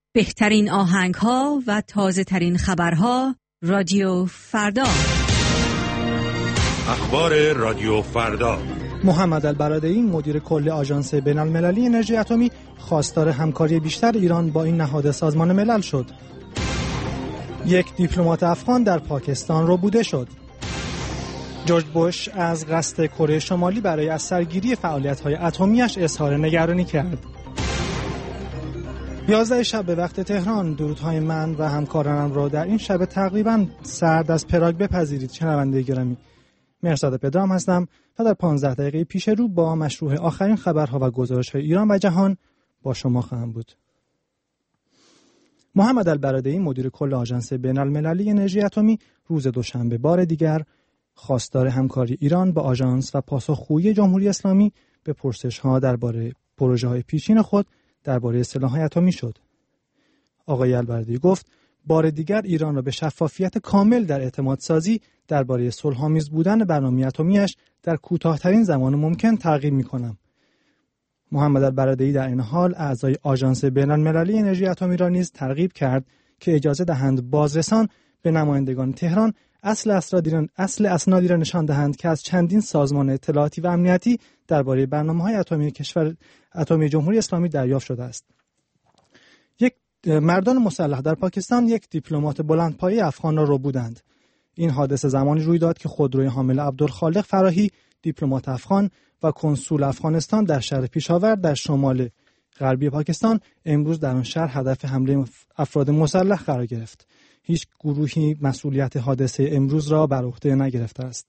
بهترین آهنگ‌ها و تازه‌ترین خبرها رادیو فردا. اخبار رادیو فردا. محمد البرادعی مدیر کل آژانس بین‌المللی انرژی اتمی خواستار همکاری بیشتر ایران با این نهاد سازمان ملل شد. یک دیپلمات افغان در پاکستان ربوده شد. جورج بوش از قصد کره شمالی برای از سرگیری فعالیت‌های اتمی‌اش اظهار نگرانی کرد. 11 شب به وقت تهران. درودهای من و همکارانم را در این شب تقریباً سرد از پراگ بپذیرید. شنونده گرامی، مرزاد پدرام هستم و در 15 دقیقه پیش رو با مشروع آخرین خبرها و گزارش‌های ایران و جهان با شما خواهم بود. محمد البرادعی مدیر کل آژانس بین‌المللی انرژی اتمی روز دوشنبه بار دیگر خواستار همکاری ایران با آژانس و پاسخگویی جمهوری اسلامی به پرسش‌ها درباره پروژه‌های پیشین خود درباره سلاح‌های اتمی شد. آقای البرادعی گفت بار دیگر ایران را به شفافیت کامل در اعتماد سازی درباره صلح‌آمیز بودن برنامه اتمی‌اش در کوتاه‌ترین زمان ممکن ترغیب می‌کنم. محمد البرادعی در این حال اعضای آژانس بین‌المللی انرژی اتمی را نیز ترغیب کرد که اجازه دهند بازرسان به نمایندگان تهران اصل اسنادی را نشان دهند که از چندین سازمان اطلاعاتی و امنیتی درباره برنامه‌های اتمی کشور اتمی جمهوری اسلامی دریافت شده است. مردان مسلح در پاکستان یک دیپلمات بلندپایه افغان را ربودند. این حادثه زمانی روی داد که خودروی حامل عبدالخالق فراهی، دیپلمات افغان و کنسول افغانستان در شهر پیشاور در شمال غربی پاکستان امروز در آن شهر هدف حمله افراد مسلح قرار گرفت. هیچ گروهی مسئولیت حادثه امروز را بر عهده نگرفته است.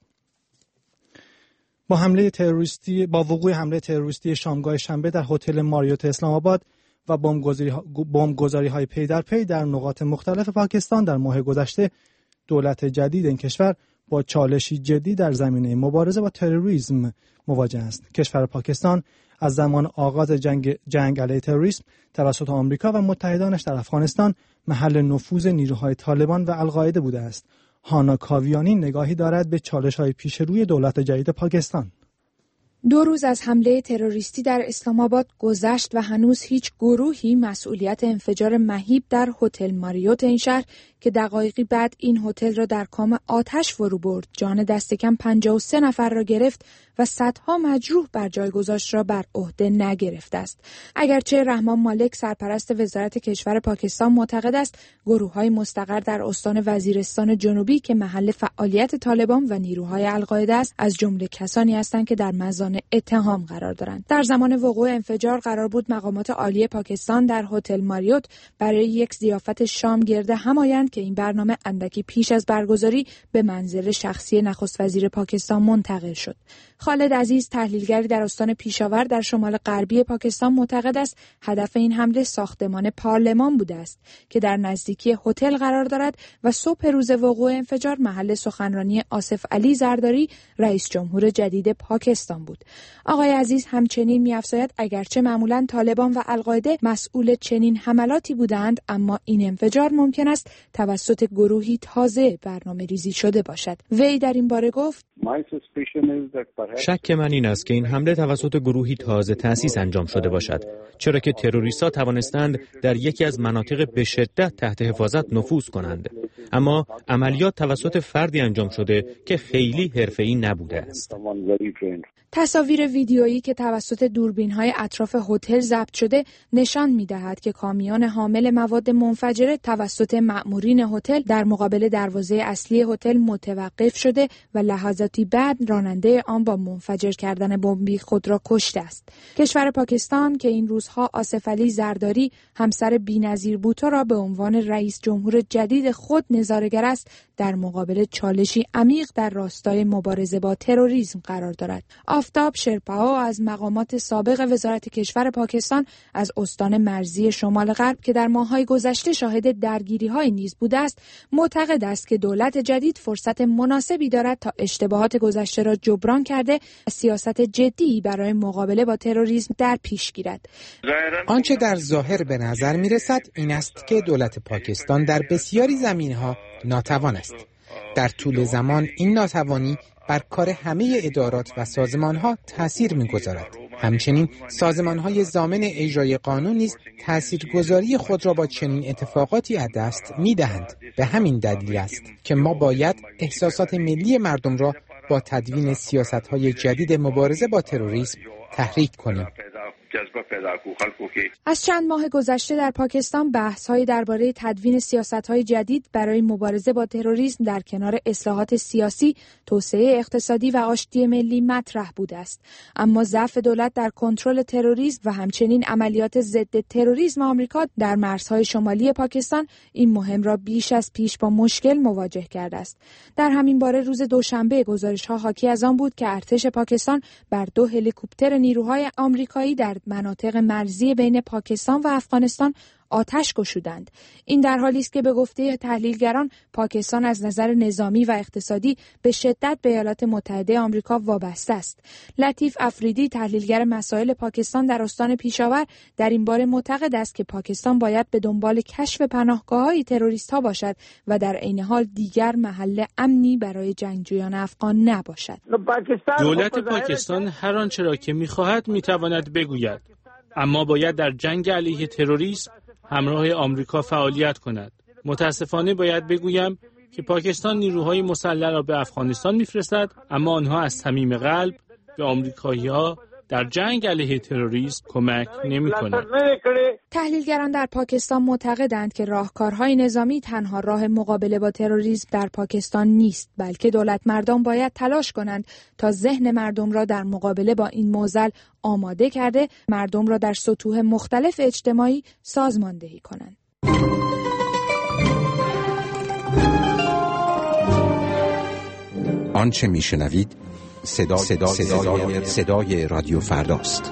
با وقوع حمله تروریستی شامگاه شنبه در هتل ماریوت اسلام آباد و بمبگذاری‌های پی در پی در نقاط مختلف پاکستان در ماه گذشته، دولت جدید این کشور با چالشی جدی در زمینه مبارزه با تروریسم مواجه است. کشور پاکستان از زمان آغاز جنگ علیه تروریسم توسط آمریکا و متحدانش در افغانستان محل نفوذ نیروهای طالبان و القاعده بوده است. هانا کاویانی نگاهی دارد به چالش‌های پیش روی دولت جدید پاکستان. 2 روز از حمله تروریستی در اسلام آباد گذشت و هنوز هیچ گروهی مسئولیت انفجار مهیب در هتل ماریوت این شهر که دقایقی بعد این هتل را در کام آتش فرو برد، جان دست کم 53 نفر را گرفت و صدها مجروح بر جای گذاشت را بر عهده نگرفته است. اگرچه رحمان مالک سرپرست وزارت کشور پاکستان معتقد است گروه‌های مستقر در استان وزیرستان جنوبی که محل فعالیت طالبان و نیروهای القاعده است از جمله کسانی هستند که در مزان اتهام قرار دارند. در زمان وقوع انفجار قرار بود مقامات عالی پاکستان در هتل ماریوت برای یک ضیافت شام گرد هم آیند که این برنامه اندکی پیش از برگزاری به منزل شخصی نخست وزیر پاکستان منتقل شد. خالد عزیز تحلیلگری در استان پیشاور در شمال غربی پاکستان معتقد است هدف این حمله ساختمان پارلمان بوده است که در نزدیکی هتل قرار دارد و صبح روز وقوع انفجار محل سخنرانی آصف علی زرداری رئیس جمهور جدید پاکستان بود. آقای عزیز همچنین می‌افزاید اگرچه معمولاً طالبان و القاعده مسئول چنین حملاتی بودند، اما این انفجار ممکن است توسط گروهی تازه برنامه‌ریزی شده باشد. وی در این باره گفت: شک من این است که این حمله توسط گروهی تازه تأسیس انجام شده باشد، چرا که تروریست‌ها توانستند در یکی از مناطق به شدت تحت حفاظت نفوذ کنند، اما عملیات توسط فردی انجام شده که خیلی حرفه‌ای نبوده است. تصاویر ویدیویی که توسط دوربین‌های اطراف هتل ضبط شده نشان می‌دهد که کامیون حامل مواد منفجره توسط مأمورین هتل در مقابل دروازه اصلی هتل متوقف شده و لحظاتی بعد راننده آن با منفجر کردن بمبی خود را کشته است. کشور پاکستان که این روزها آصف علی زرداری همسر بی‌نظیر بوتو را به عنوان رئیس جمهور جدید خود نظاره‌گر است، در مقابل چالشی عمیق در راستای مبارزه با تروریسم قرار دارد. آفتاب شرپاو از مقامات سابق وزارت کشور پاکستان از استان مرزی شمال غرب که در ماه‌های گذشته شاهد درگیری‌های نیز بوده است، معتقد است که دولت جدید فرصت مناسبی دارد تا اشتباهات گذشته را جبران کرده و سیاست جدی برای مقابله با تروریسم در پیش گیرد. آنچه در ظاهر به نظر می‌رسد این است که دولت پاکستان در بسیاری زمینه‌ها ناتوان است. در طول زمان این ناتوانی بر کار همه ادارات و سازمان‌ها تأثیر می‌گذارد. همچنین سازمان‌های ضامن اجرای قانون نیز تاثیرگذاری خود را با چنین اتفاقاتی از دست می‌دهند. به همین دلیل است که ما باید احساسات ملی مردم را با تدوین سیاست‌های جدید مبارزه با تروریسم تحریک کنیم. از چند ماه گذشته در پاکستان بحث‌های درباره تدوین سیاست‌های جدید برای مبارزه با تروریسم در کنار اصلاحات سیاسی، توسعه اقتصادی و آشتی ملی مطرح بوده است. اما ضعف دولت در کنترل تروریسم و همچنین عملیات ضد تروریسم آمریکا در مرزهای شمالی پاکستان این مهم را بیش از پیش با مشکل مواجه کرده است. در همین باره روز دوشنبه گزارش‌ها حاکی از آن بود که ارتش پاکستان بر 2 هلیکوپتر نیروهای آمریکایی در مناطق مرزی بین پاکستان و افغانستان آتش گشودند. این در حالی است که به گفته تحلیلگران پاکستان از نظر نظامی و اقتصادی به شدت به ایالات متحده آمریکا وابسته است. لطیف افریدی تحلیلگر مسائل پاکستان در استان پیشاور در این باره معتقد است که پاکستان باید به دنبال کشف پناهگاه‌های تروریست‌ها باشد و در عین حال دیگر محل امنی برای جنگجویان افغان نباشد. دولت پاکستان هر آنچه را که می‌خواهد می‌تواند بگوید، اما باید در جنگ علیه تروریسم همراه آمریکا فعالیت کند. متاسفانه باید بگویم که پاکستان نیروهای مسلح را به افغانستان می‌فرستد، اما آنها از صمیم قلب به آمریکایی‌ها در جنگ علیه تروریسم کمک نمی‌کنند. تحلیلگران در پاکستان معتقدند که راهکارهای نظامی تنها راه مقابله با تروریسم در پاکستان نیست، بلکه دولت مردان باید تلاش کنند تا ذهن مردم را در مقابله با این معضل آماده کرده، مردم را در سطوح مختلف اجتماعی سازماندهی کنند. آنچه میشنوید صدای رادیو فرداست.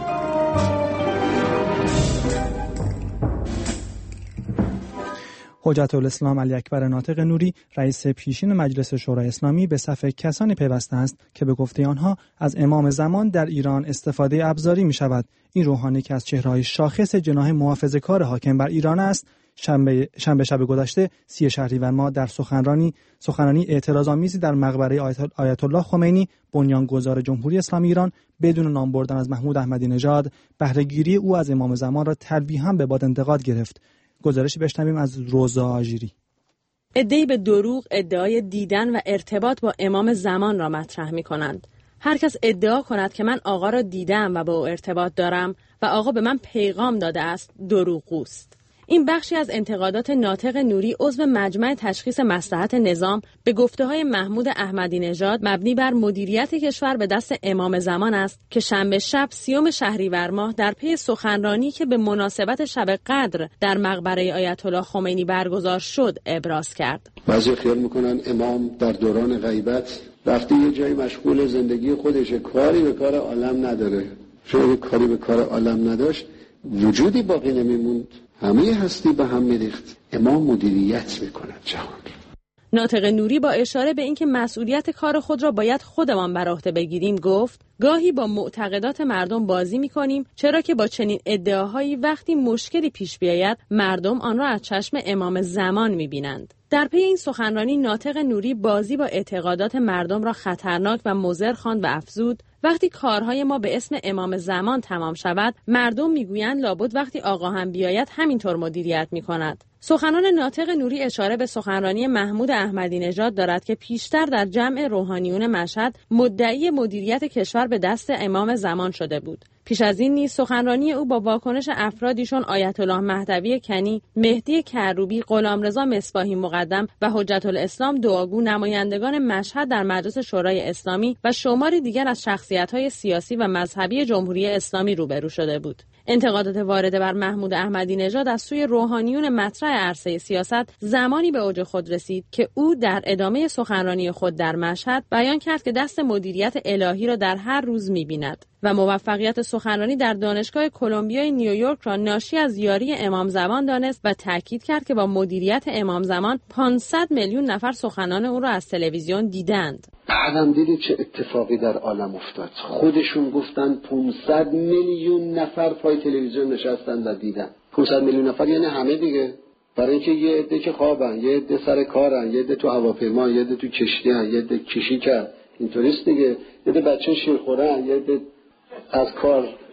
حجت الاسلام علی اکبر ناطق نوری رئیس پیشین مجلس شورای اسلامی به صف کسانی پیوسته است که به گفته آنها از امام زمان در ایران استفاده ابزاری می شود. این روحانی که از چهره‌های شاخص جناح محافظه‌کار حاکم بر ایران است، شنبه شب گذشته 30 شهریور ماه در سخنرانی اعتراض‌آمیزی در مقبره آیت الله خمینی بنیانگذار جمهوری اسلامی ایران بدون نام بردن از محمود احمدی نژاد بهره‌گیری او از امام زمان را تلویحاً به باد انتقاد گرفت. گزارشی بشنویم از روزا آژیری. عده‌ای به دروغ ادعای دیدن و ارتباط با امام زمان را مطرح می‌کنند. هر کس ادعا کند که من آقا را دیدم و با او ارتباط دارم و آقا به من پیغام داده است، دروغگوست. این بخشی از انتقادات ناطق نوری عضو مجمع تشخیص مصلحت نظام به گفته‌های محمود احمدی نژاد مبنی بر مدیریت کشور به دست امام زمان است که شنبه شب 30 شهریور ماه در پی سخنرانی که به مناسبت شب قدر در مقبره آیت الله خمینی برگزار شد ابراز کرد. بعضی خیال میکنن امام در دوران غیبت وقتی یه جایی مشغول زندگی خودشه، کاری به کار عالم نداره. شاید کاری به کار عالم نداشت وجودی باقی نمیموند، همه هستی به هم میریخت. امام مدیریت میکند جهان. ناطق نوری با اشاره به اینکه مسئولیت کار خود را باید خودمان بر عهده بگیریم گفت: گاهی با معتقدات مردم بازی می‌کنیم، چرا که با چنین ادعاهایی وقتی مشکلی پیش بیاید مردم آن را از چشم امام زمان می‌بینند. در پی این سخنرانی ناطق نوری بازی با اعتقادات مردم را خطرناک و مضر خواند و افزود: وقتی کارهای ما به اسم امام زمان تمام شود، مردم میگویند لابد وقتی آقا هم بیاید همینطور مدیریت میکند. سخنان ناطق نوری اشاره به سخنرانی محمود احمدی نژاد دارد که پیشتر در جمع روحانیون مشهد مدعی مدیریت کشور به دست امام زمان شده بود. پیش از این نیز سخنرانی او با واکنش افرادیشون آیت الله مهدوی کنی، مهدی کروبی، غلامرضا مصباحی مقدم و حجت الاسلام دعاگو نمایندگان مشهد در مجلس شورای اسلامی و شماری دیگر از شخصیت‌های سیاسی و مذهبی جمهوری اسلامی روبرو شده بود. انتقادات وارده بر محمود احمدی نژاد از سوی روحانیون مطرح عرصه سیاست زمانی به اوج خود رسید که او در ادامه سخنرانی خود در مشهد بیان کرد که دست مدیریت الهی را در هر روز می‌بیند و موفقیت سخنرانی در دانشگاه کلمبیای نیویورک را ناشی از یاری امام زمان دانست و تاکید کرد که با مدیریت امام زمان 500 میلیون نفر سخنان او را از تلویزیون دیدند. بعدم دیدید چه اتفاقی در عالم افتاد. خودشون گفتن 500 میلیون نفر پای تلویزیون نشستن و دیدن. 500 میلیون نفر یعنی همه دیگه. برای اینکه یه عده که خوابن، یه عده سر کارن، یه عده تو هواپیما، یه عده تو کشتی ان، یه عده کشی کرد. اینطوریست دیگه. یه عده بچه شیرخورن، یه عده از کار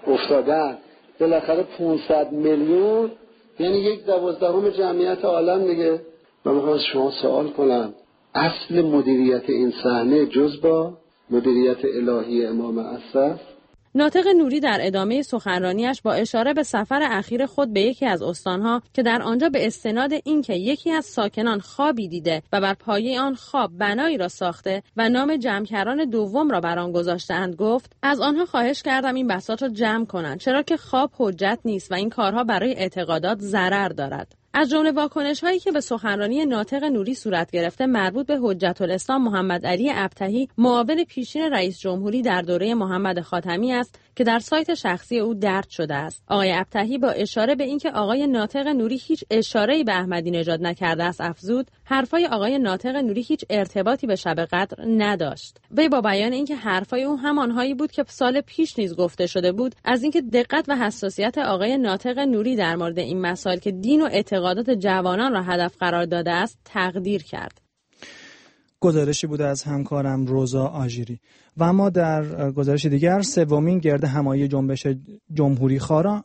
افتادن، بالاخره 500 میلیون یعنی 1/12 جمعیت عالم دیگه. من میخوام از شما سوال کنم، اصل مدیریت این صحنه جز با مدیریت الهی امام اسد؟ ناطق نوری در ادامه سخنرانیش با اشاره به سفر اخیر خود به یکی از استانها که در آنجا به استناد اینکه یکی از ساکنان خوابی دیده و بر پایه آن خواب بنایی را ساخته و نام جمع‌کران دوم را بر آن گذاشته‌اند گفت: از آنها خواهش کردم این بساط را جمع کنند، چرا که خواب حجت نیست و این کارها برای اعتقادات ضرر دارد. از جمله واکنش‌هایی که به سخنرانی ناطق نوری صورت گرفته مربوط به حجت الاسلام محمد علی ابطحی، معاون پیشین رئیس جمهوری در دوره محمد خاتمی است که در سایت شخصی او درج شده است. آقای ابطحی با اشاره به اینکه آقای ناطق نوری هیچ اشاره‌ای به احمدی نژاد نکرده است افزود: حرفای آقای ناطق نوری هیچ ارتباطی به شب قدر نداشت. وی با بیان اینکه حرفای او همانهایی بود که سال پیش نیز گفته شده بود، از اینکه دقت و حساسیت آقای ناطق نوری در مورد این مسائل که دین و اعتقادات جوانان را هدف قرار داده است تقدیر کرد. گزارشی بوده از همکارم روزا آژیری. و اما در گزارش دیگر، سومین گرد همایی جنبش جمهوری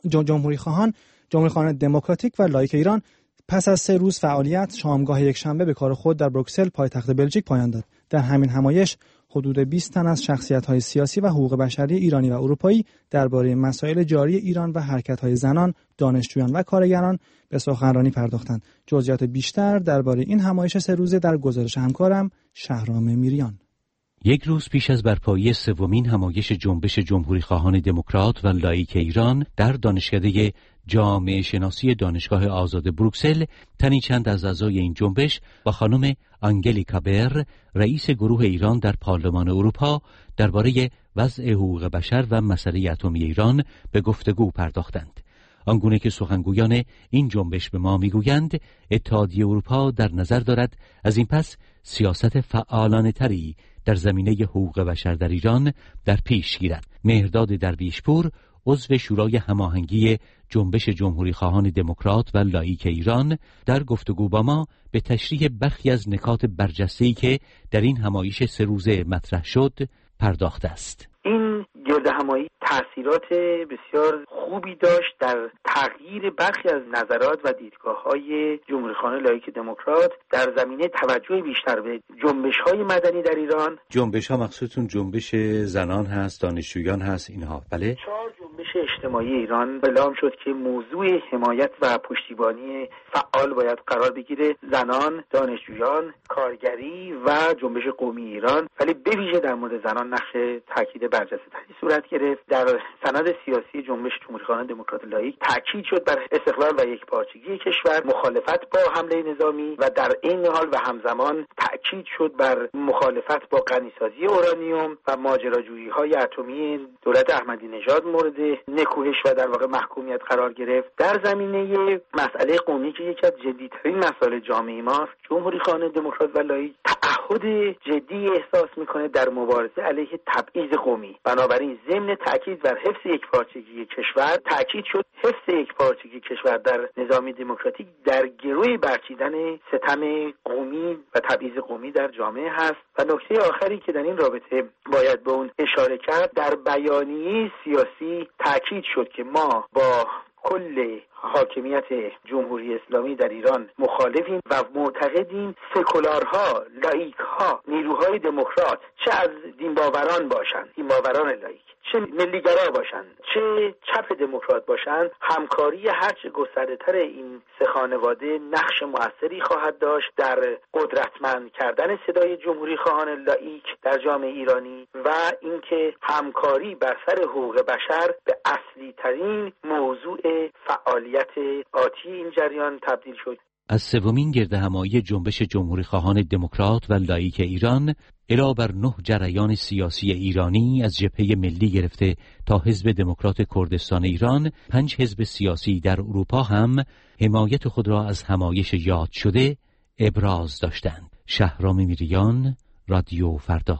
خواهان دموکراتیک و لایک ایران پس از 3 روز فعالیت شامگاه یکشنبه به کار خود در بروکسل پایتخت بلژیک پایان داد. در همین همایش حدود 20 تن از شخصیت‌های سیاسی و حقوق بشری ایرانی و اروپایی درباره مسائل جاری ایران و حرکت‌های زنان، دانشجویان و کارگران به سخنرانی پرداختند. جزئیات بیشتر درباره این همایش 3 روزه در گزارش همکارم شهرام میریان. یک روز پیش از برپایی سومین همایش جنبش جمهوری خواهان دموکرات و لایک ایران در دانشکده جامعه شناسی دانشگاه آزاد بروکسل، تنی چند از اعضای این جنبش با خانم آنگلیکا بر، رئیس گروه ایران در پارلمان اروپا، درباره وضع حقوق بشر و مسئله اتمی ایران به گفتگو پرداختند. آنگونه که سخنگویان این جنبش به ما میگویند، اتحادیه اروپا در نظر دارد از این پس سیاست فعالانه تری در زمینه حقوق بشر در ایران در پیش گیرد. مهرداد درویشپور، عضو شورای هماهنگی جنبش جمهوری خواهان دموکرات و لایک ایران، در گفتگو با ما به تشریح برخی از نکات برجسته‌ای که در این همایش 3 روزه مطرح شد پرداخته است. این گرد همایی تأثیرات بسیار خوبی داشت در تغییر برخی از نظرات و دیدگاه‌های جمهوری‌خواهان لایک دموکرات در زمینه توجه بیشتر به جنبش‌های مدنی در ایران. جنبش‌ها مقصودتون جنبش زنان هست، دانشجویان هست، اینها؟ بله. 4 جنبش اجتماعی ایران اعلام شد که موضوع حمایت و پشتیبانی فعال باید قرار بگیره: زنان، دانشجویان، کارگری و جنبش قومی ایران، ولی به ویژه در مورد زنان نقش تاکید برجسته‌تری صورت گرفت. در سند سیاسی جنبش جمهوری‌خواهان دموکرات لایک تاکید شد بر استقلال و یکپارچگی کشور، مخالفت با حمله نظامی و در این حال و همزمان تاکید شد بر مخالفت با غنیسازی اورانیوم و ماجراجویی‌های اتمی دولت احمدی نژاد مورد نکوهش و در واقع محکومیت قرار گرفت. در زمینه مسئله قومی که یکی از جدی‌ترین مسائل جامعه ماست، جمهوری‌خواهان دموکرات و لایک تعهد جدی احساس می‌کنه در مبارزه علیه تبعیض قومی. بنابراین ضمن تاکید بر حفظ یکپارچگی کشور، تاکید شد حفظ یکپارچگی کشور در نظام دموکراتیک در گروه برچیدن ستم قومی و تبعیض قومی در جامعه هست. و نکته آخری که در این رابطه باید به اون اشاره کرد، در بیانیه سیاسی تاکید شد که ما با کل حاکمیت جمهوری اسلامی در ایران مخالفیم و معتقدیم سکولارها، لایکها، نیروهای دموکرات، چه از دینباوران باشند، دینباوران لایک، چه ملیگرا باشند، چه چپ دموکرات باشند، همکاری هرچه گسترده‌تر این سه خانواده نقش موثری خواهد داشت در قدرتمند کردن صدای جمهوری خواهان لایک در جامعه ایرانی و اینکه همکاری بر سر حقوق بشر به اصلی ترین موضوع فعالیت آتی این جریان تبدیل شد. از سومین گرد همایی جنبش جمهوری خواهان دموکرات و لایک ایران علاوه بر 9 جریان سیاسی ایرانی از جبهه ملی گرفته تا حزب دموکرات کردستان ایران، 5 حزب سیاسی در اروپا هم حمایت خود را از همایش یاد شده ابراز داشتند. شهرام میریان، رادیو فردا.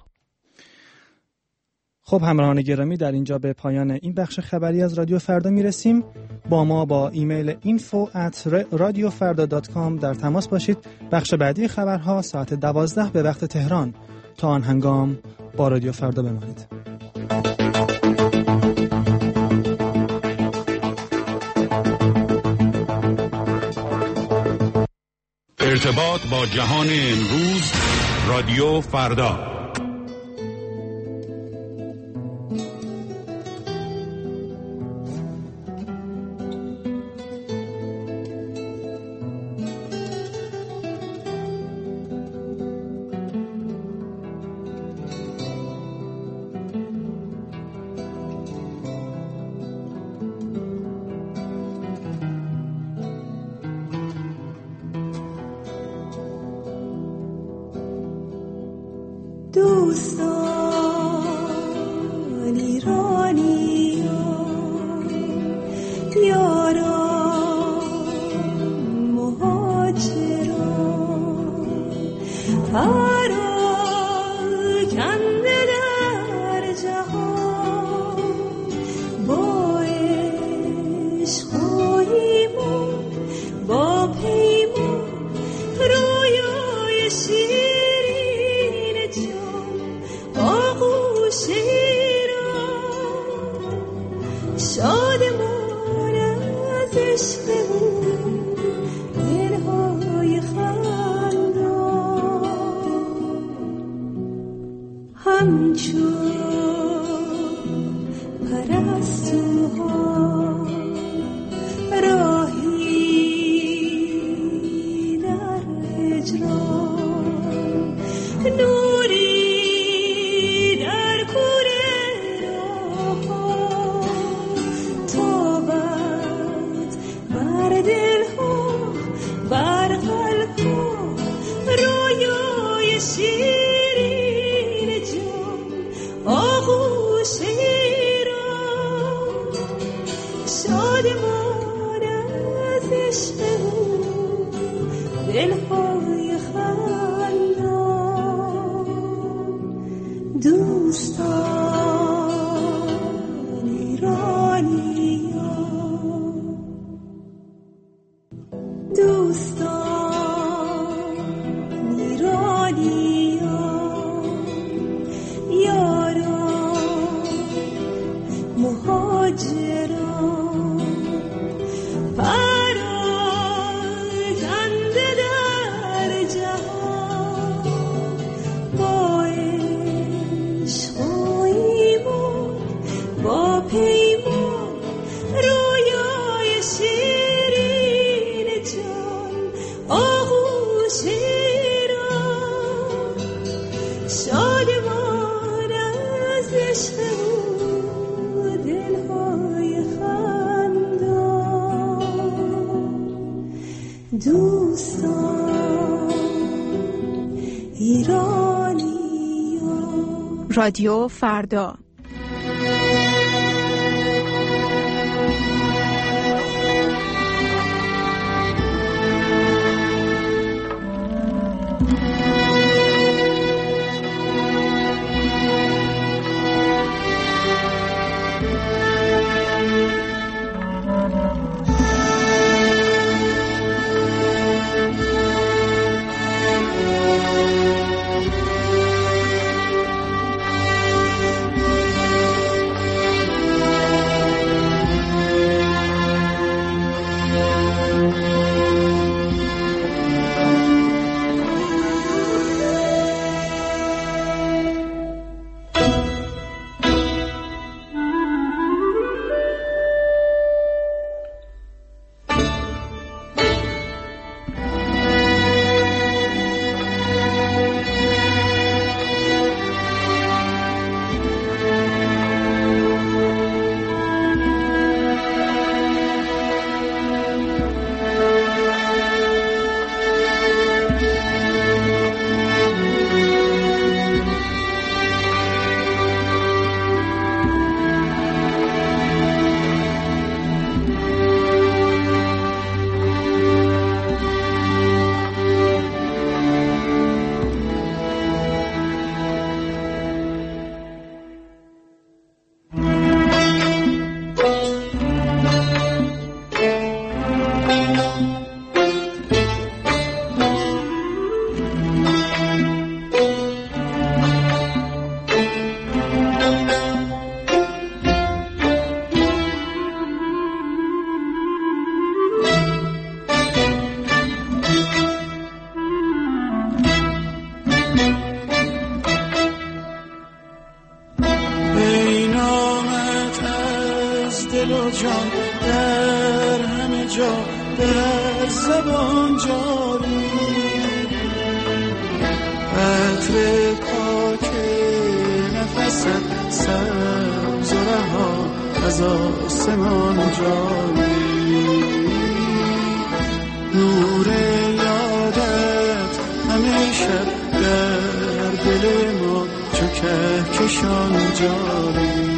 خب همراهان گرامی، در اینجا به پایان این بخش خبری از رادیو فردا میرسیم. با ما با ایمیل info@radiofarda.com در تماس باشید. بخش بعدی خبرها ساعت 12 به وقت تهران. تا آن هنگام با رادیو فردا بمانید. ارتباط با جهان امروز، رادیو فردا. دوستان ایرانیان، یاران مهاجران، پراکنده در جهان، با عشق و ایمان، با پیمان، رویای شیرین جان، آغوش ایران، شادمان از عشق او، دلهای خندان، همچون پرستوها راهی در هجران، نوری در کوره راه‌ها، تابد بر دلها، بر قلبها، رویای شیرین جان، آغوش ایران، شادمان از عشق او، دلهای خندان، دوستان ایرانیان، دوستان ایرانیان، یاران مهاجران، پراکنده در جهان، با عشق و ایمان، با پیمان، رویای شیرین جان، آغوش ایران، شادمان از عشق او، دلهای خندان، دوستان ایرانیان. رادیو فردا. زبان جاری، عطر پاک نفست سبز و رها از آسمان جاری، نور یادت همیشه در دل ما چو کهکشان جاری.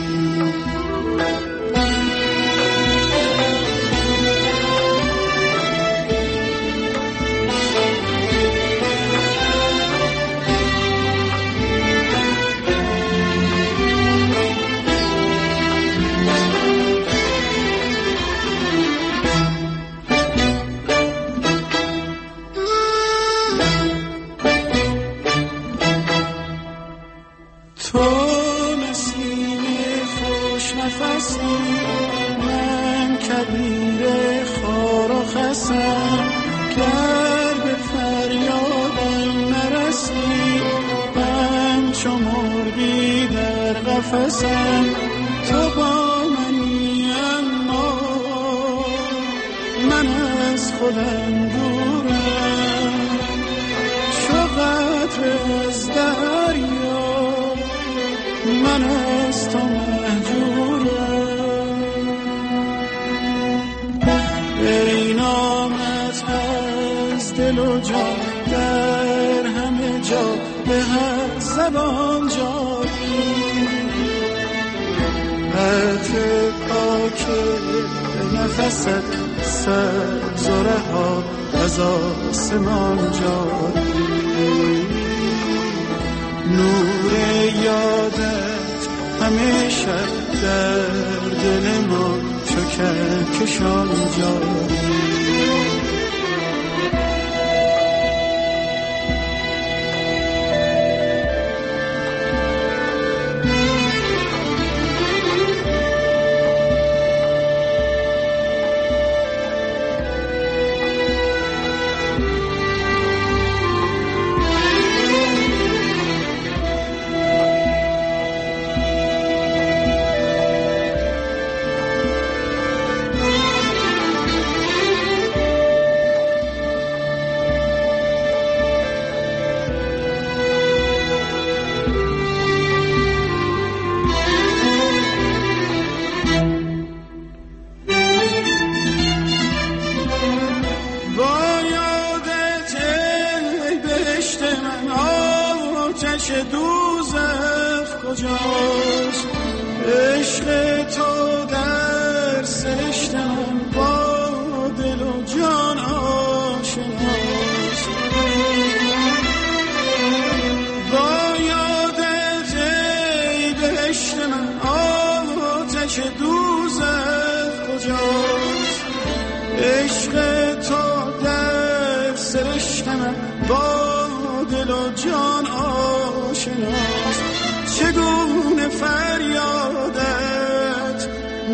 من کبیر خار و خسم، گر به فریادم نرسی، من چو مرغی در قفسم. تو با منی اما من از خودم دورم، چو قطره از دریا من از تو محجورم. ای نامت از دل و جان در همه جا به هر زبان جاری، عطر پاک نفست سبز و رها از آسمان جاری، نور یادت همیشه در دل ما چو کهکشان جاری. دوزخ کجاست؟ عشق تو در سرشت من با دل و جان آشناست. با یادت ای بهشت من آتش دوزخ کجاست؟ عشق تو در سرشت من با دل و جان آشناست. چگونه فریادت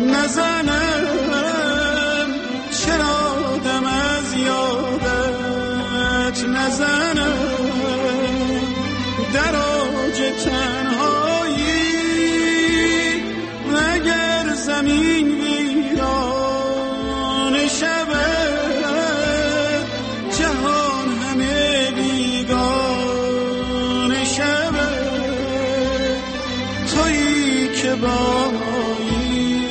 نزنم، چرا دم از یادت نزنم، در اوج تنهایی اگر زمین ویران شود، جهان همه بیگانه شود، تویی که با مایی.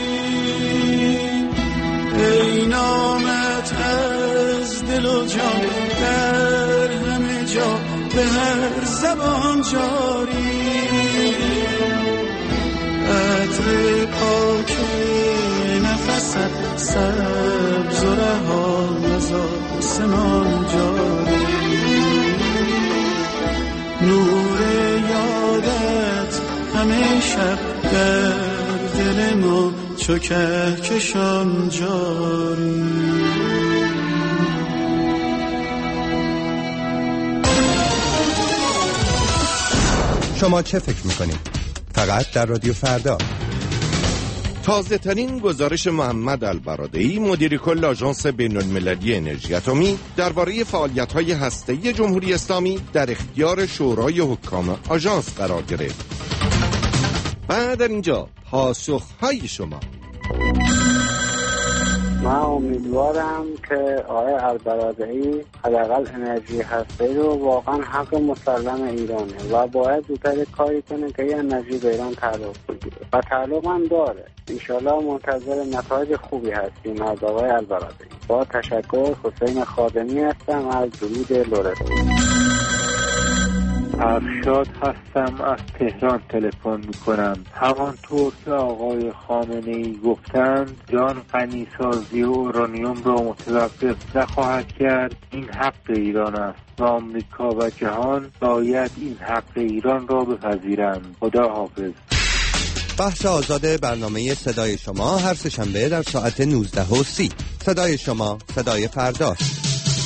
ای نامت از دل و جان در همه جا به هر زبان جاری، عطر پاک نفست سبز و رها از آسمان جاری، نور یادت همه شب در دل ما چو کهکشان جاری. شما چه فکر میکنید؟ فقط در رادیو فردا. تازه ترین گزارش محمد البرادعی مدیر کل آژانس بین‌المللی انرژی اتمی درباره فعالیت‌های هسته‌ای جمهوری اسلامی در اختیار شورای حکام آژانس قرار گرفت. و در اینجا پاسخ‌های شما. من امیدوارم که آقای البرادعی حداقل انرژی هسته‌ای رو واقعا حق مسلم ایرانه و باید زودتر کاری کنه که این انرژی به ایران تعلق بگیره و تعلق هم داره. انشالله منتظر نتایج خوبی هستیم از آقای البرادعی. با تشکر، حسین خادمی هستم از درود لرزه. ارشاد هستم، از تهران تلفن میکنم. همانطور که آقای خامنه‌ای گفتند جان غنیسازی اورانیوم را متوقف نخواهد کرد. این حق ایران است و آمریکا و جهان باید این حق ایران را بپذیرند. خدا حافظ. بخش آزاد برنامه صدای شما هر سه‌شنبه در ساعت 19:30. صدای شما، صدای فرداست.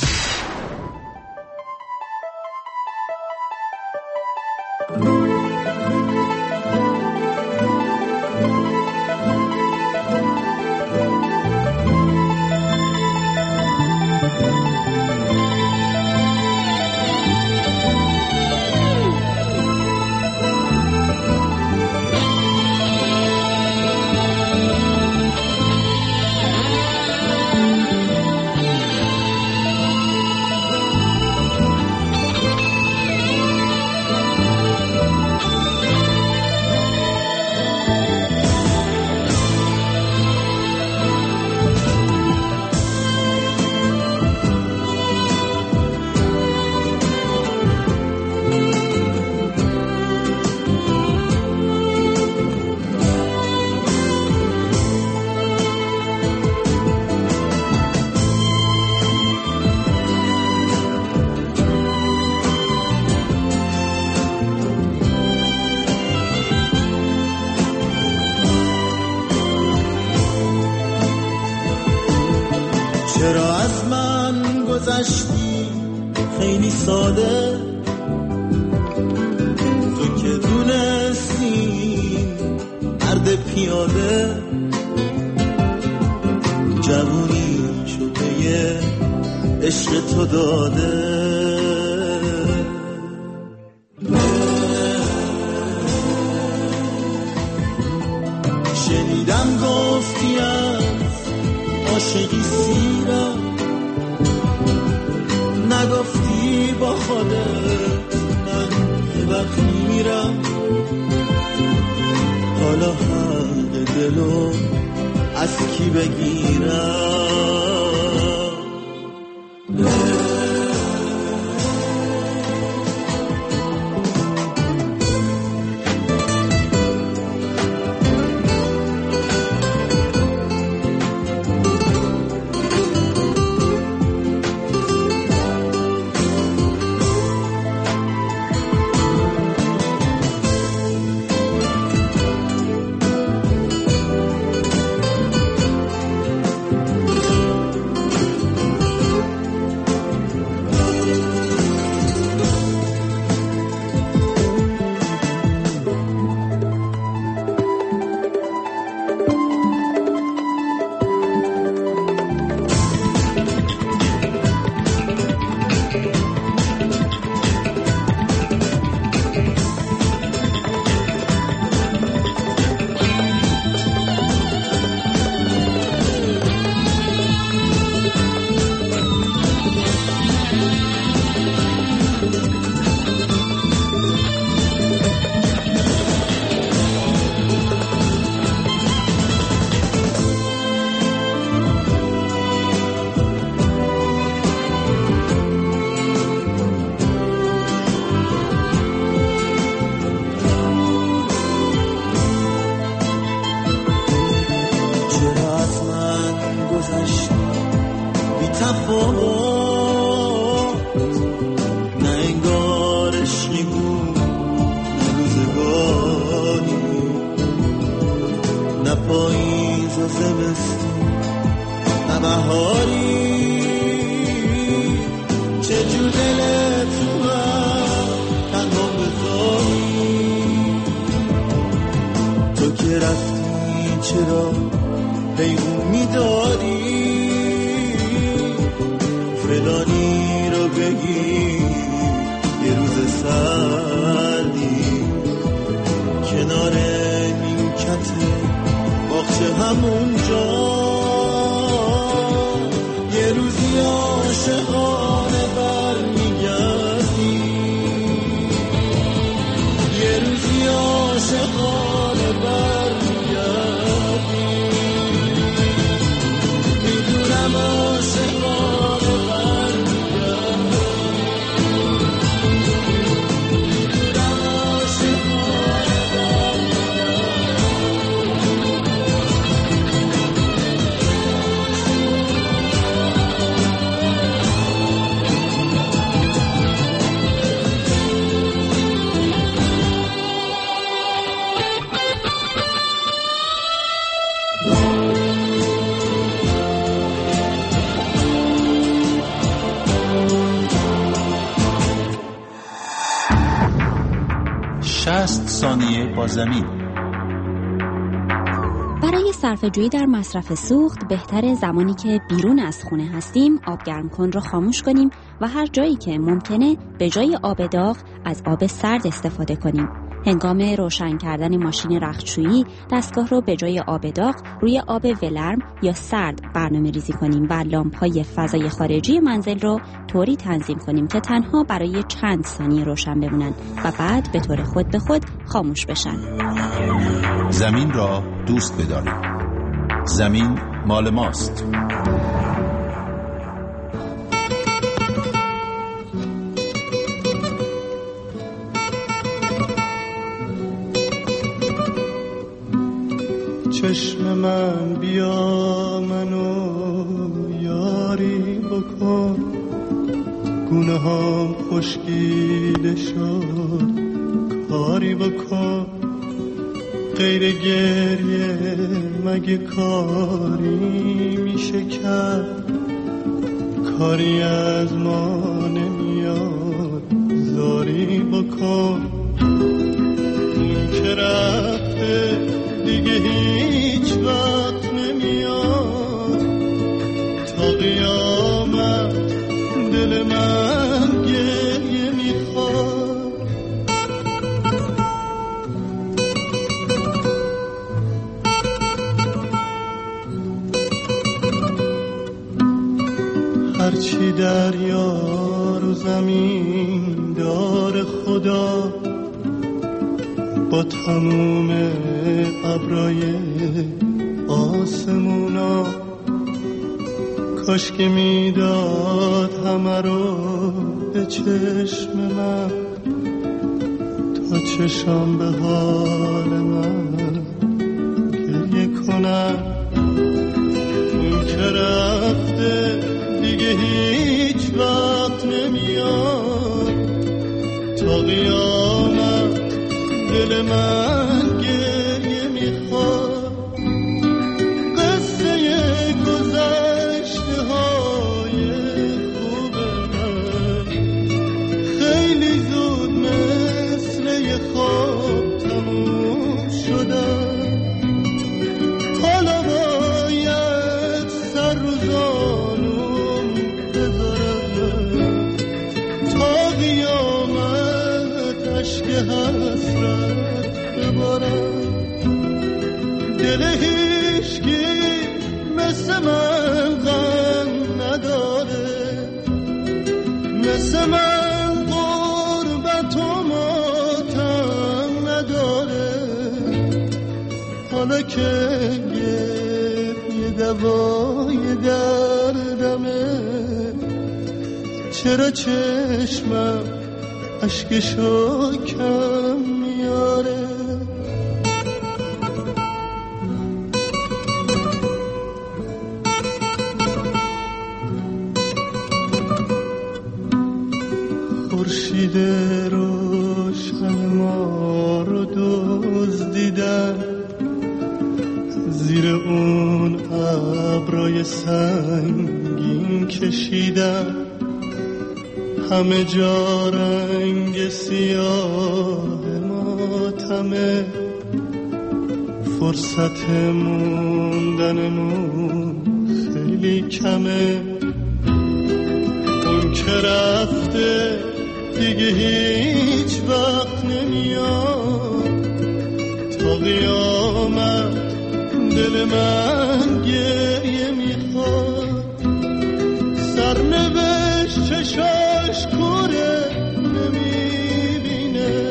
چرا از من گذشتی خیلی ساده، تو که دونستی مرد پیاده، جوونی شده عشق تو داده. شنیدم گفتی از عاشقی سیرم، نگفتی با خودت من یه وقت میرم. حالا حق دلو از کی بگیرم؟ همونجا 60 ثانیه با زمین. برای صرفه‌جویی در مصرف سوخت بهتره زمانی که بیرون از خونه هستیم آب گرم کن رو خاموش کنیم و هر جایی که ممکنه به جای آب داغ از آب سرد استفاده کنیم. هنگام روشن کردن ماشین رختشویی دستگاه رو به جای آب داغ روی آب ولرم یا سرد برنامه‌ریزی کنیم و لامپ‌های فضای خارجی منزل رو طوری تنظیم کنیم که تنها برای چند ثانیه روشن بمونن و بعد به طور خود به خود خاموش بشن. زمین را دوست بدارید. زمین مال ماست. چشم من بیا منو یاری بکن، گونه هم خشکیده شد کاری بکن، غیر گریه مگه کاری میشه کرد، کاری از ما نمیاد زاری بکن، اون که رفته دیگه هیچ وقت نمیاد، تا قیامت دل من گریه میخواد. هرچی دریا رو زمین دار خدا، با تموم ابرای آسمونا، کاش که میداد همه رو به چشم من، تا چشم به حال من گریه کنم. اون که رفته دیگه هیچ وقت نمیاد، تا قیامت دل من گریه میخواد. قصه گذشته های خوب من خیلی زود مثل یه خواب تموم شدن، حالا باید سر رو زانوم بذارم، تا قیامت عشق حسرت ببارم. دل هیچکی مثل من غم نداره، مثل من غربت و ماتم نداره، حالا که یه دوای دردمه، چرا چشمم اشکشو کم میاره. خورشید روشن ما رو دزدیدن، زیر اون ابرای سنگین کشیدن، همه جا رنگ سیاه ماتمه، فرصت موندنمون خیلی کمه. اون که رفته دیگه هیچ وقت نمیاد، تا قیامت دل من گریه میخواد. سرنوشت چشاش کوره نمیبینه،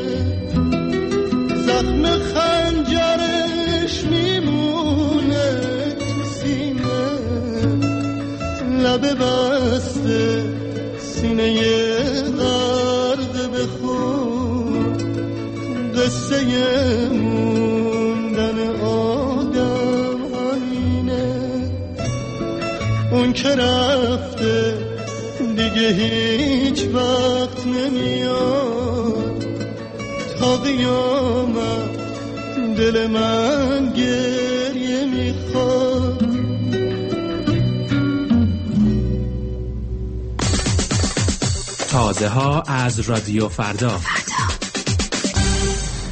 زخم خنجرش میمونه تو سینه، لبه بسته سینه غرق به خون، قصه موندن آدم همینه. اون که رفته دیگه هیچ وقت نمیاد، تا قیامت دل من گریه میخواد. تازه ها از رادیو فردا.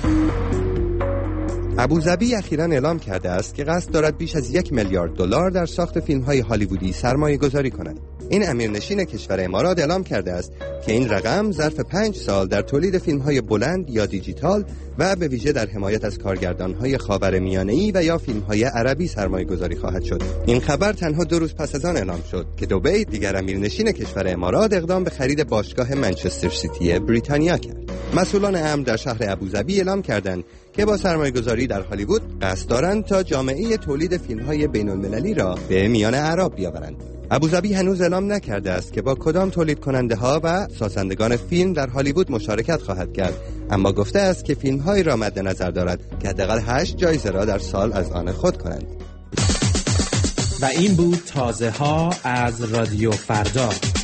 ابوظبی اخیراً اعلام کرده است که قصد دارد بیش از 1 میلیارد دلار در ساخت فیلم‌های هالیوودی سرمایه‌گذاری کند. این امیرنشین کشور امارات اعلام کرده است که این رقم ظرف 5 سال در تولید فیلم‌های بلند یا دیجیتال و به ویژه در حمایت از کارگردان‌های خاورمیانه‌ای و یا فیلم‌های عربی سرمایه‌گذاری خواهد شد. این خبر تنها 2 روز پس از آن اعلام شد که دبی دیگر امیرنشین کشور امارات اقدام به خرید باشگاه منچستر سیتی بریتانیا کرد. مسئولان امن در شهر ابوظبی اعلام کردند که با سرمایه‌گذاری در هالیوود قصد دارند تا جامعه تولید فیلم‌های بین‌المللی را به میان اعراب بیاورند. ابوظبی هنوز اعلام نکرده است که با کدام تولید کننده‌ها و سازندگان فیلم در هالیوود مشارکت خواهد کرد، اما گفته است که فیلم‌هایی را مد نظر دارد که حداقل 8 جایزه را در سال از آن خود کنند. و این بود تازه ها از رادیو فردا.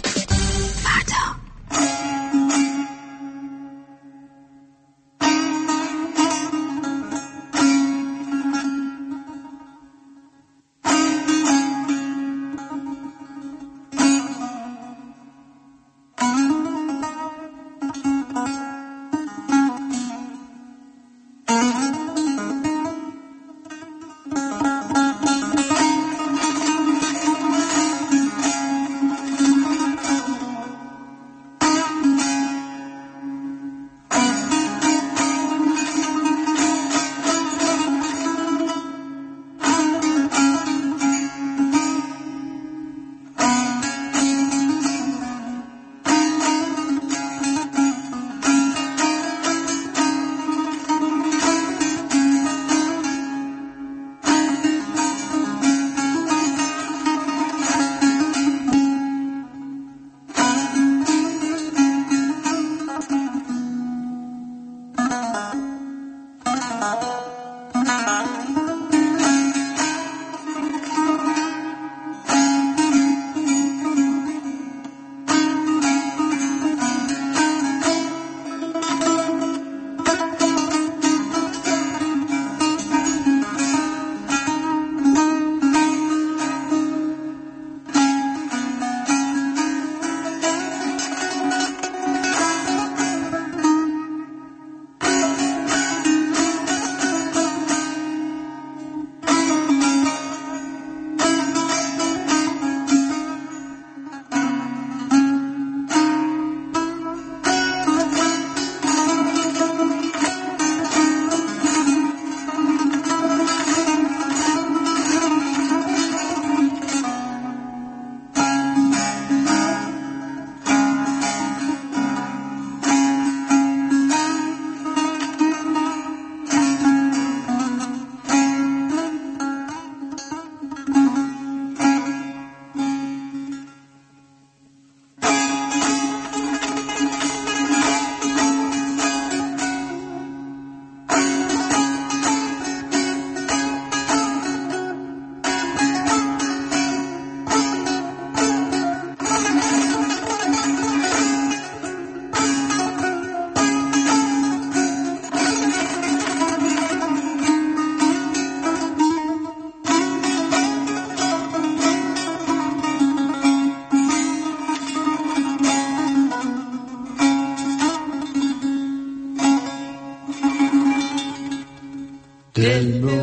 دل به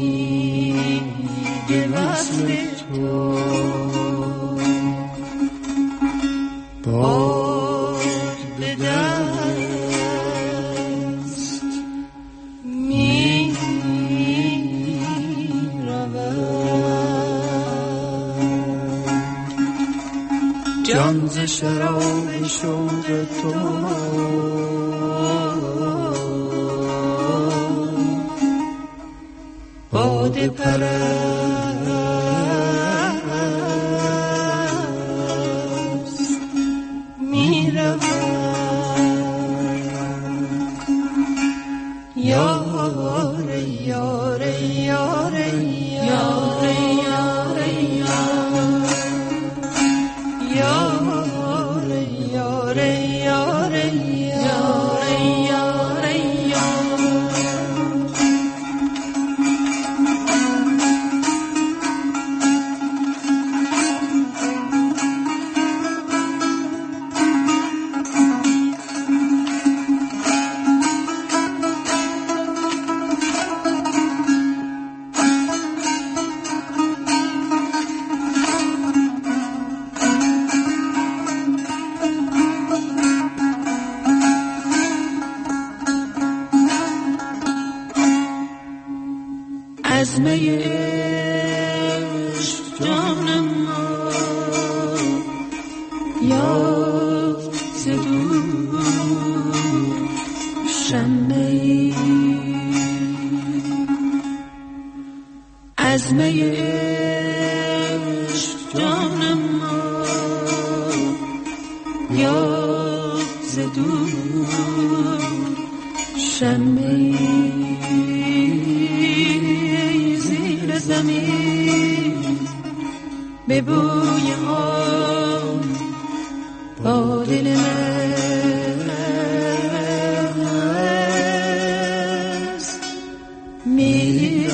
امید وصل تو باد به دست می رود جان ز شراب شوق تو باده پرست می رود یاره یاره یاره یاره یاره یاره یاره یاره می عشق جانم یافت ز دور شمعی از می عشق جانم یافت ز دور شمعی زیر زمین به بوی آن با دل مست می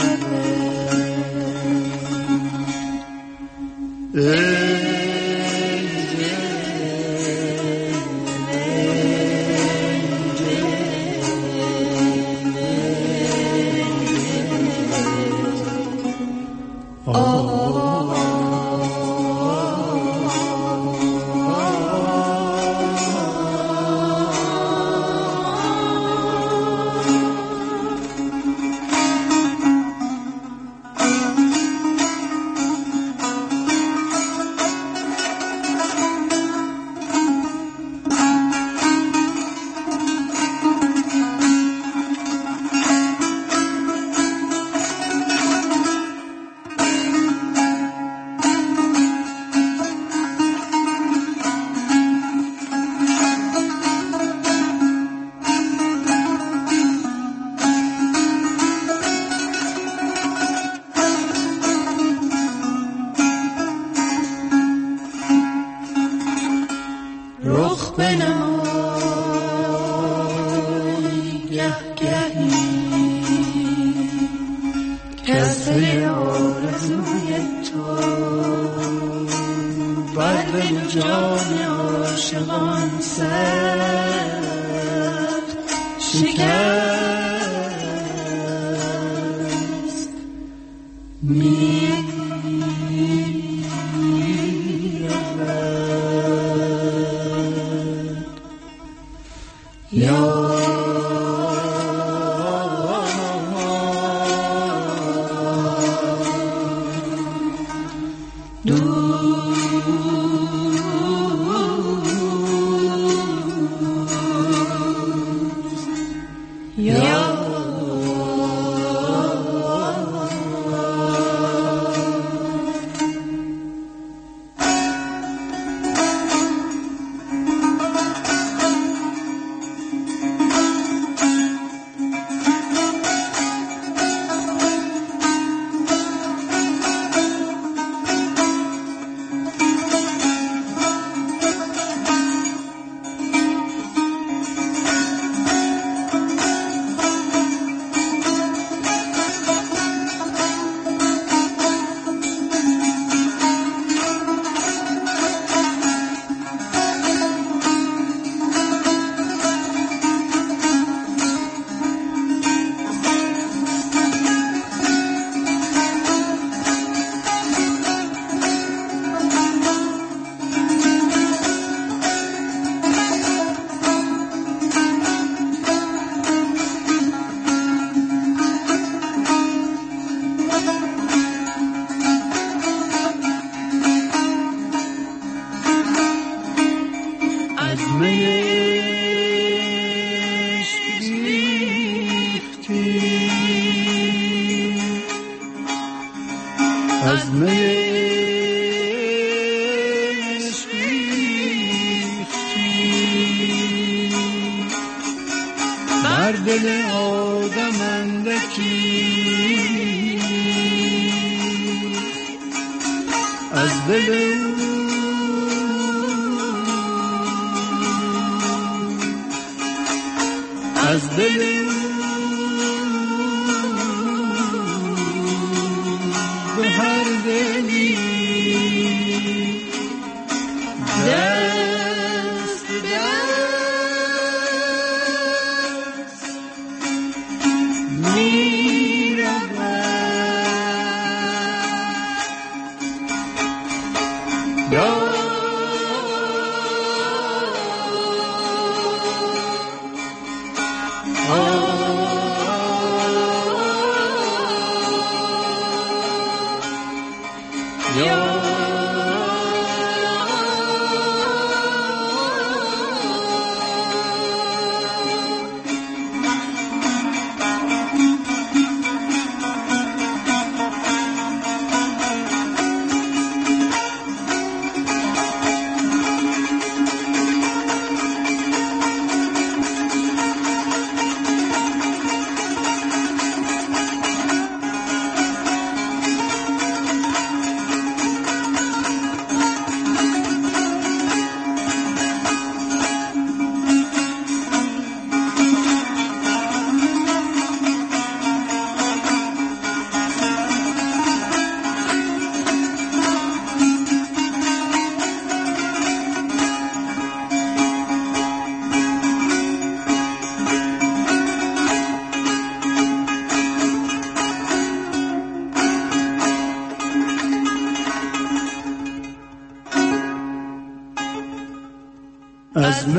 Oh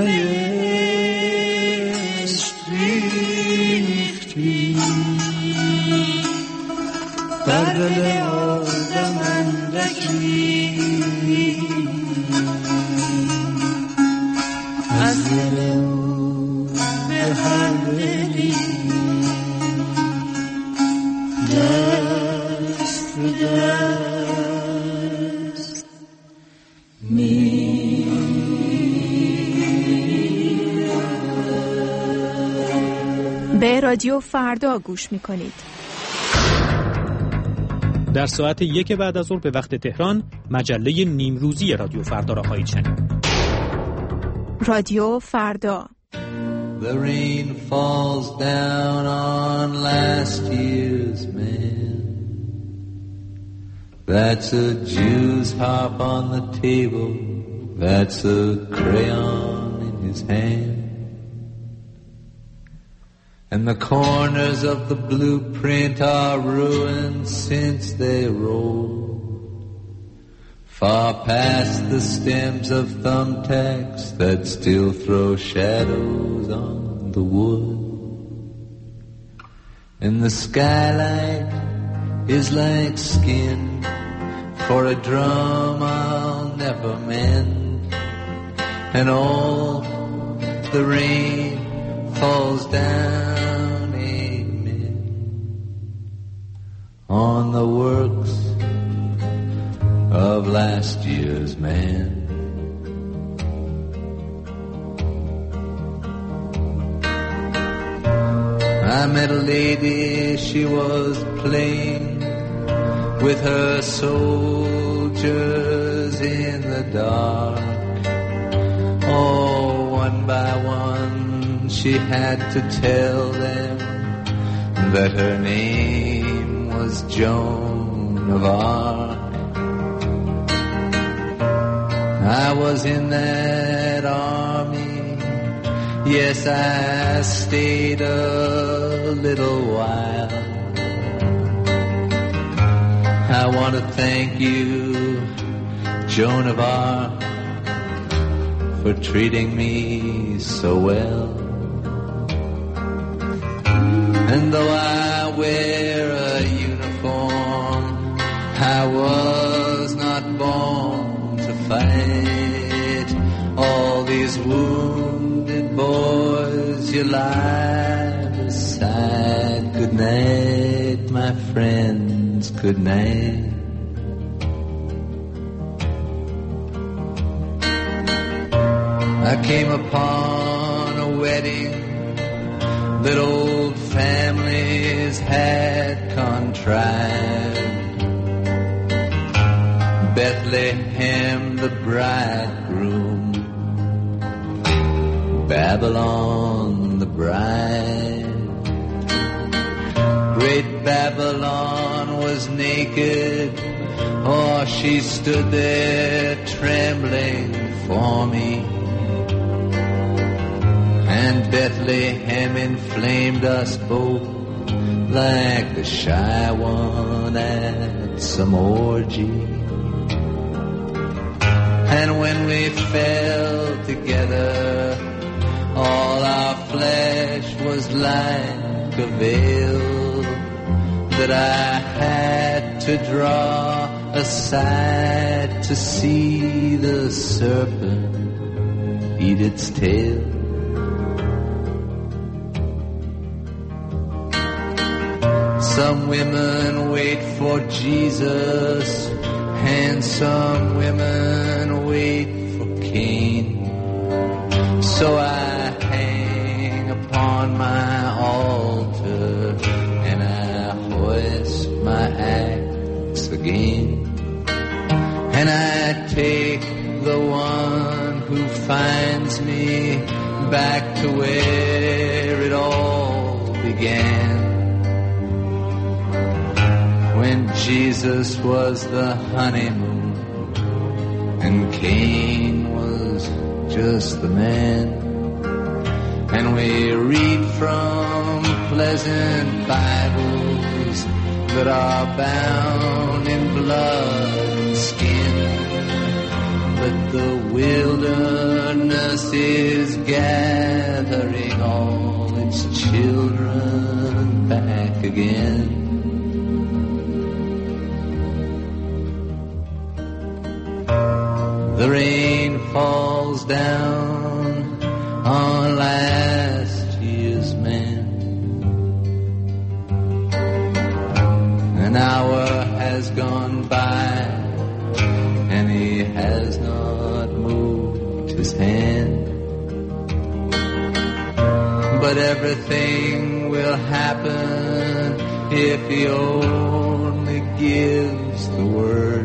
بهشت ریختی در دل آدم اندکی از دل به هر دلی دست به دست به رادیو فردا گوش می‌کنید. در ساعت 1 بعد از ظهر به وقت تهران مجله نیمروزی رادیو فردا را خواهید شنید. رادیو فردا. The rain falls down on last year's man. That's a Jew's harp on the table. That's a crayon in his hand. And the corners of the blueprint are ruined since they rolled far past the stems of thumbtacks that still throw shadows on the wood. And the skylight is like skin for a drum I'll never mend. And all the rain falls down, amen, on the works of last year's man. I met a lady, she was playing with her soldiers in the dark. Oh, one by one she had to tell them that her name was Joan of Arc. I was in that army, yes, I stayed a little while. I want to thank you, Joan of Arc, for treating me so well. And though I wear a uniform, I was not born to fight. All these wounded boys you lie beside. Good night, my friends, good night. I came upon a wedding that old families had contrived. Bethlehem, the bridegroom, Babylon, the bride. Great Babylon was naked, oh, she stood there trembling for me. And Bethlehem inflamed us both like the shy one at some orgy. And when we fell together, all our flesh was like a veil that I had to draw aside to see the serpent eat its tail. Some women wait for Jesus, and some women wait for Cain. So I hang upon my altar, and I hoist my axe again. And I take the one who finds me back to where it all began. When Jesus was the honeymoon and Cain was just the man. And we read from pleasant Bibles that are bound in blood and skin. but the wilderness is gathering all its children back again. The rain falls down on last year's man. An hour has gone by and he has not moved his hand. But everything will happen if he only gives the word.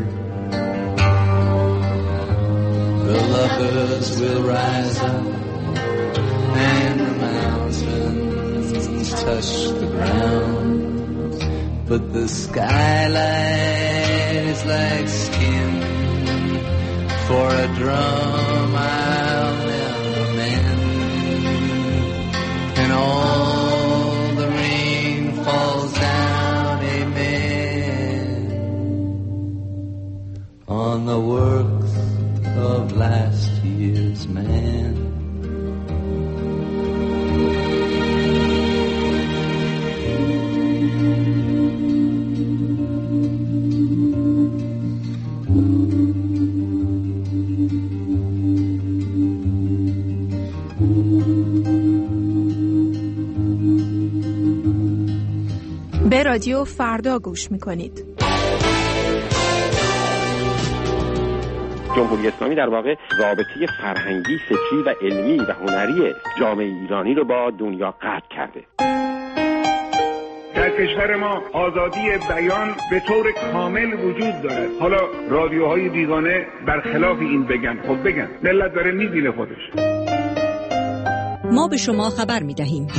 The lovers will rise up and the mountains touch the ground. But the skyline is like skin for a drum I'll never mend. And all the rain falls down, amen, on the works of last year's man. به رادیو فردا گوش میکنید. جمهوری اسلامی در واقع رابطه فرهنگی، فکری و علمی و هنری جامعه ایرانی رو با دنیا قطع کرده. در کشور ما آزادی بیان به طور کامل وجود دارد. حالا رادیوهای بیگانه برخلاف این بگن، خب بگن، ملت داره میبینه خودش. ما به شما خبر میدهیم.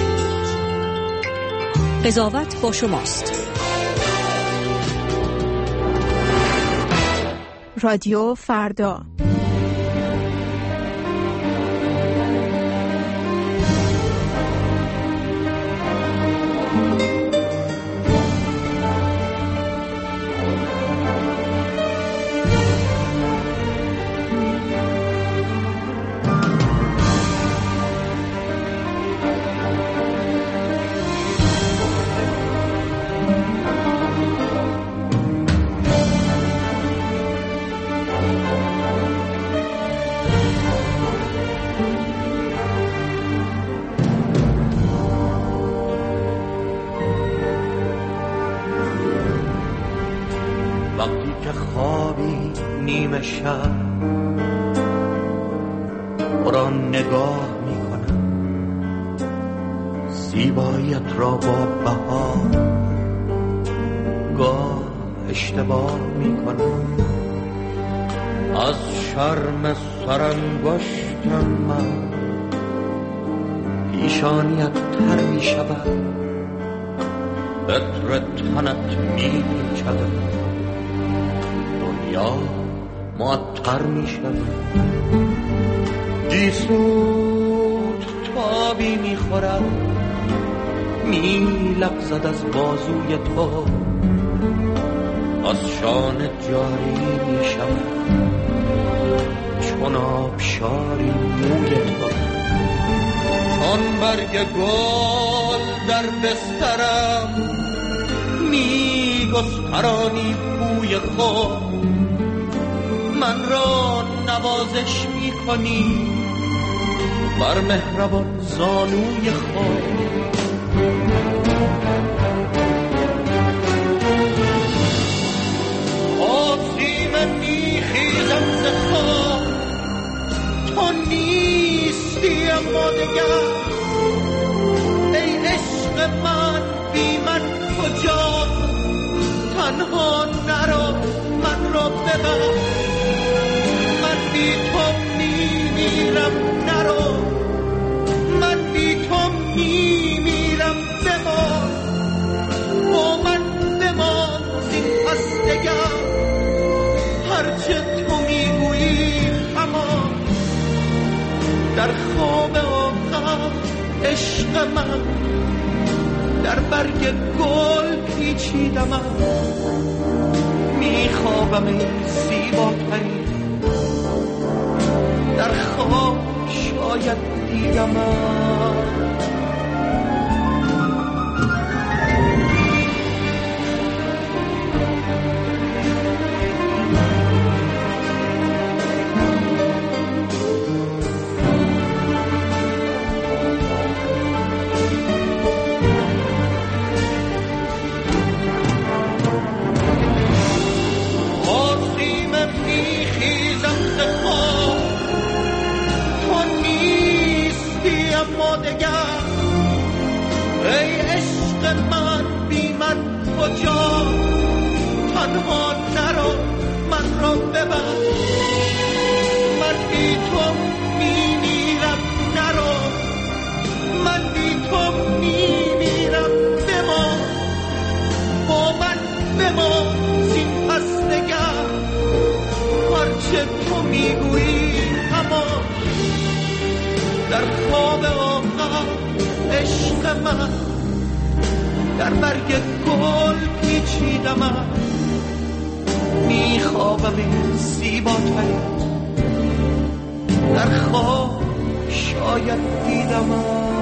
قضاوت با شماست. رادیو فردا. نیمه شب را نگاه می کنم، زیباییت را با بهار گاه اشتباه می کنم. از شرم سرانگشتم من پیشانیت تر می شود، عطر تنت می پیچد، دنیا معطر می شود. گیسوت تابی می خورد، می لغزد از بازوی تو، از شان جاری می شود چون آبشاری موی تو. چون برگ گل در بسترم می گسترانی بوی خود، من را نوازش می کنی بر مهربان زانوی خود. آسیم می خیزم ز تو نیستی اما دگر. ای عشق من بی من کجا، تنها نرو من را ببر، من بی تو میمیرم، نرو من بی تو میمیرم، بمان با من بمان زین پس دگر. هرچه تو میگویی همان در خواب آخر عشق من، در برگ گل پیچیدم، میخوابم ای زیباترین خواب شاید دیدمت. ای عشق من بی من کجا، تنها نرو من را ببر، من بی تو میمیرم، نرو من بی تو میمیرم، بمان با من بمان زین پس نگر، هرچه تو میگویی همان. در خواب آخر عشق من در برگ گل پیچیدم، میخوابم این زیباترین در خواب شاید دیدم.